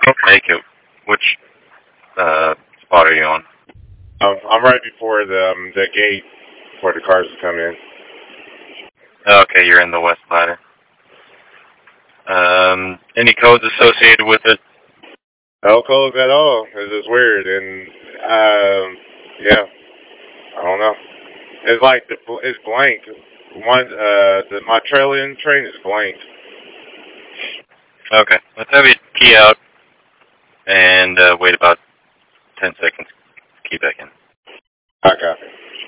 make it. Which spot are you on? I'm right before the gate for the cars to come in. Okay, you're in the west ladder. Any codes associated with it? No codes at all. It's just weird, and yeah, I don't know. It's like it's blank. My trail-in train is blank. Okay, let's have you key out and wait about 10 seconds. Key back in. I copy.